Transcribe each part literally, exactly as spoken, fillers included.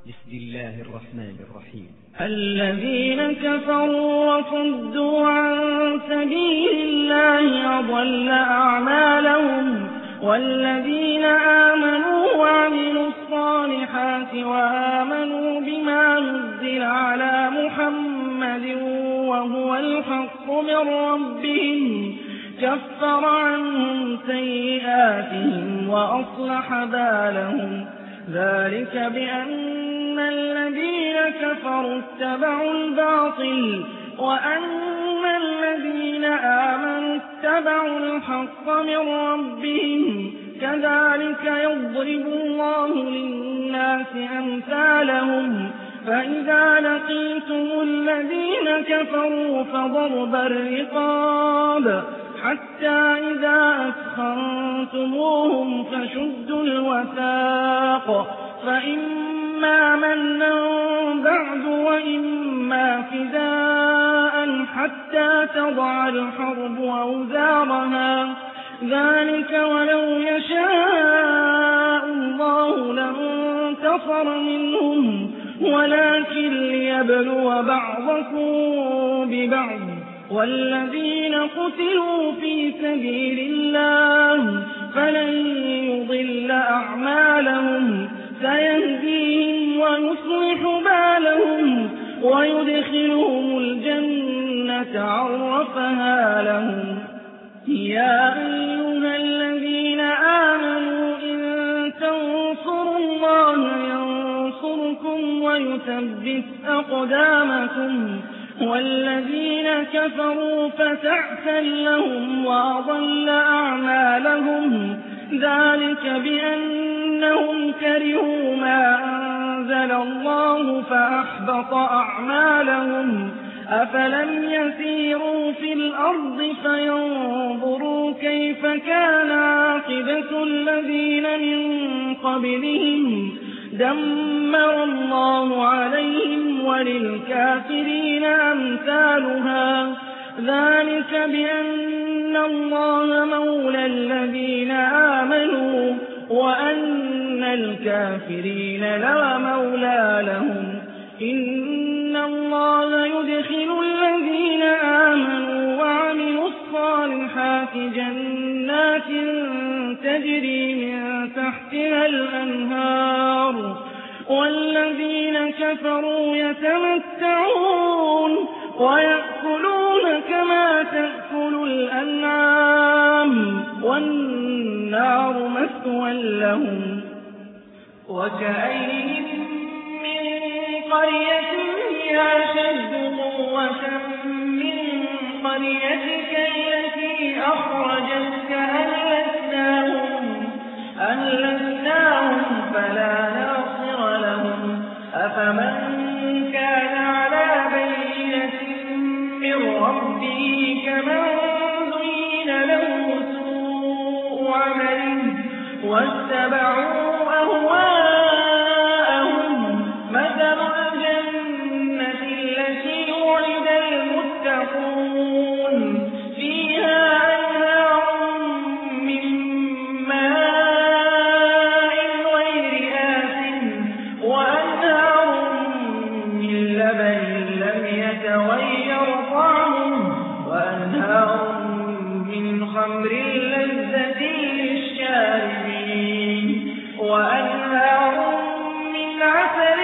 بسم الله الرحمن الرحيم. الذين كفروا وصدوا عن سبيل الله أضل أعمالهم والذين آمنوا وعملوا الصالحات وآمنوا بما نزل على محمد وهو الحق من ربهم كفر عنهم سيئاتهم وأصلح بالهم ذلك بأن الذين كفروا اتبعوا الباطل وأن الذين آمنوا اتبعوا الحق من ربهم كذلك يضرب الله للناس أمثالهم فإذا لقيتم الذين كفروا فضرب الرقاب حتى إذا أثخنتموهم فشدوا الوثاق فإما منا بعد وإما فداء حتى تضع الحرب أوزارها ذلك ولو يشاء الله لانتصر منهم ولكن ليبلو بعضكم ببعض والذين قتلوا في سبيل الله فلن يضل أعمالهم سيهديهم ويصلح بالهم ويدخلهم الجنة عرفها لهم يا أيها الذين آمنوا إن تنصروا الله ينصركم ويثبت أقدامكم والذين كفروا فتعسا لهم وأضل أعمالهم ذلك بأنهم كرهوا ما أنزل الله فأحبط أعمالهم أفلم يسيروا في الأرض فينظروا كيف كان عاقبة الذين من قبلهم دمر الله عليهم وللكافرين أمثالها ذلك بأن الله مولى الذين آمنوا وأن الكافرين لا مولى لهم إن الله يدخل الذين آمنوا وعملوا الصالحات جنات تجري من تحتها الأنهار والذين كفروا يتمتعون ويأكلون كما تأكل الأنعام والنار مثوى لهم وكأين من قرية هي أشد قوة من قريتك التي أخرجتك أهلكناهم أهلكناهم فلا ناصر لهم أفمن كان على بينة من ربه كمن زين له سوء عمله واتبعوا أهواءهم مثل الجنة التي وعد المتقون فيها أنهار من ماء غير آسن وأنهار من لبن لم يتغير طعمه وأنهار من خمر لذة للشاربين وأنهار من عسل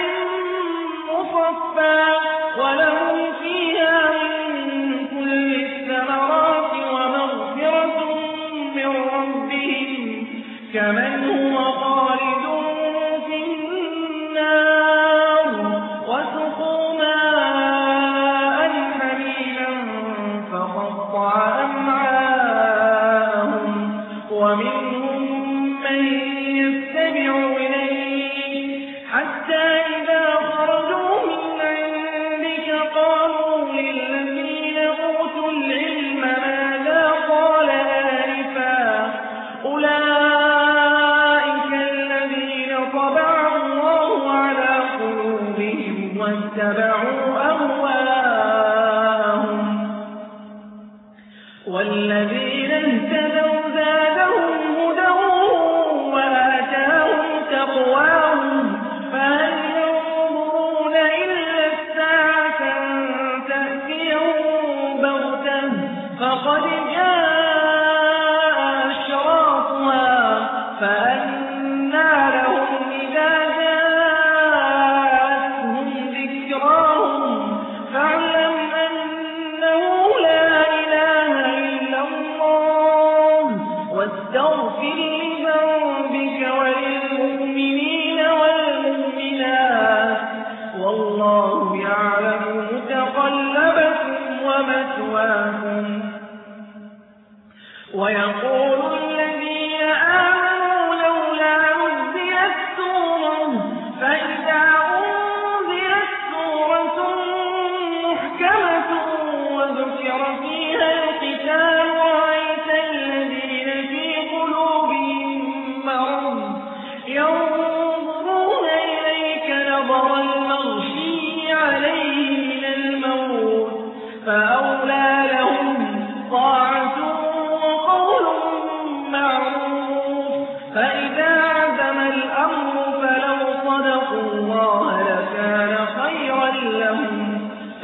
مصفى ولهم فيها من كل الثمرات ومغفرة من ربهم كمن هو خالد في النار وسقوا ماء حميما فقطع أمعاءهم ومنهم من يستمع إليه حتى إذا خرجوا من عندك قالوا للذين أوتوا العلم ماذا قال آنفا أولئك الذين طبع الله على قلوبهم واتبعوا أهواءهم والذين اهتدوا زادهم هدى وآتاهم تقواهم فهل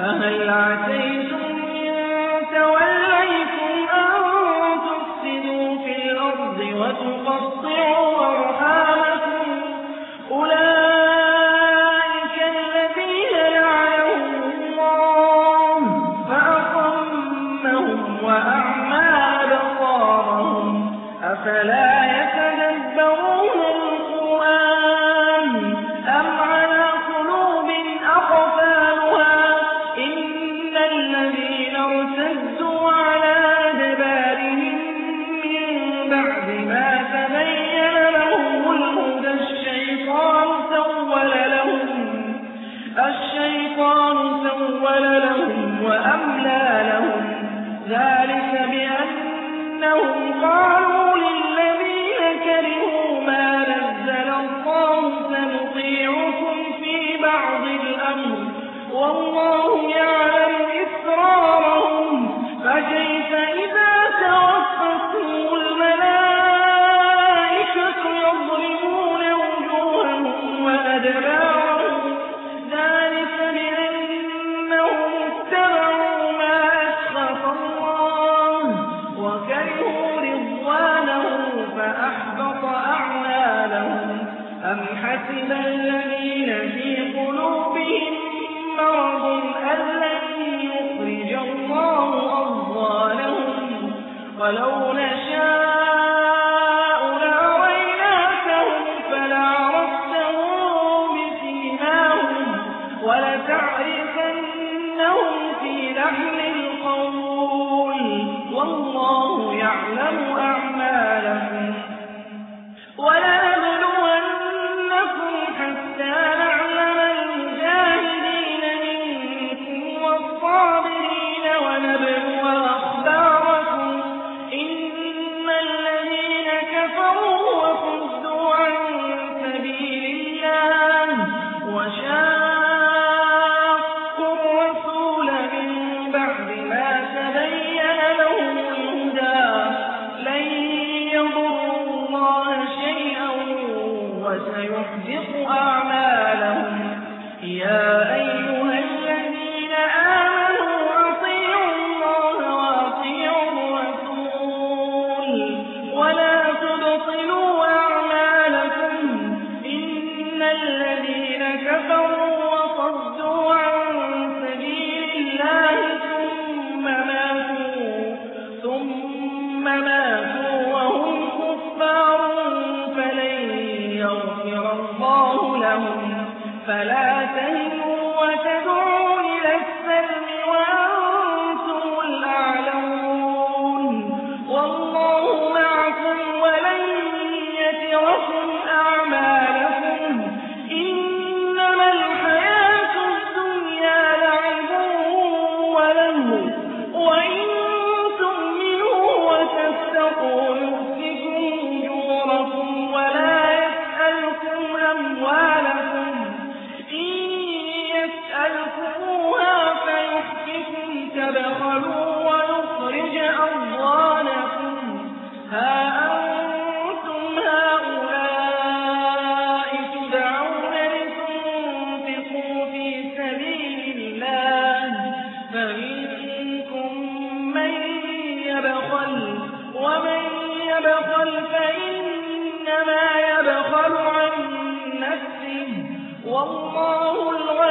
فهل عسيتم إن توليتم أن تفسدوا في الأرض وتقطعوا أرحامكم أولئك الذين لعنهم الله فأصمهم وأعمى أبصارهم أفلا يتدبرون القرآن أم على قلوب أقفالها إن الذين ارتدوا على أدبارهم من بعد ما تبين لهم الهدى الشيطان سول لهم الشيطان سول لهم وأملى لهم ذلك بأنهم قالوا للذين كرهوا ما نزل الله سنطيعكم في بعض الأمر والله يعلم إسرارهم فكيف إذا توفتهم الملائكة يضربون وجوههم وأدبارهم ذلك بأنهم اتبعوا ما أسخط الله وكرهوا رضوانه فأحبط أعمالهم أم حسب الذين في قلوبهم مرض أن لن يخرج الله أضغانهم ولو نشاء لأريناكهم فلعرفتهم بسيماهم ولتعرفنهم في لحن القول والله يعلم أعمالكم ولنبلونكم حتى نعلم المجاهدين منكم والصابرين ونبلو أخباركم إن الذين كفروا وصدوا عن سبيل الله وشاقوا الرسول من بعد ما تبين لهم الهدى لن يضروا الله شيئا وسيحبط أعمالهم يا أيها الذين آمنوا أطيعوا الله وأطيعوا الرسول ولا تبطلوا أعمالكم إن الذين كفروا وصدوا عن سبيل الله ثم ماتوا ثم ماتوا وهم كفار فلن يغفر الله لهم فلا تهنوا وتدعوا إلى السلم وأنتم الأعلون والله معكم ولن يتركم أعمالكم إنما الحياة الدنيا لعب ولهو وإن تؤمنوا وتتقوا يؤتكم أجوركم ولا يسألكم أموالكم إن يسألكموها فيحفكم تبخلوا ويخرج أضغانكم ها أنتم هؤلاء تدعون لتنفقوا في سبيل الله فمنكم من يبخل ومن يبخل فإنما يبخل عن نفسه والله الغني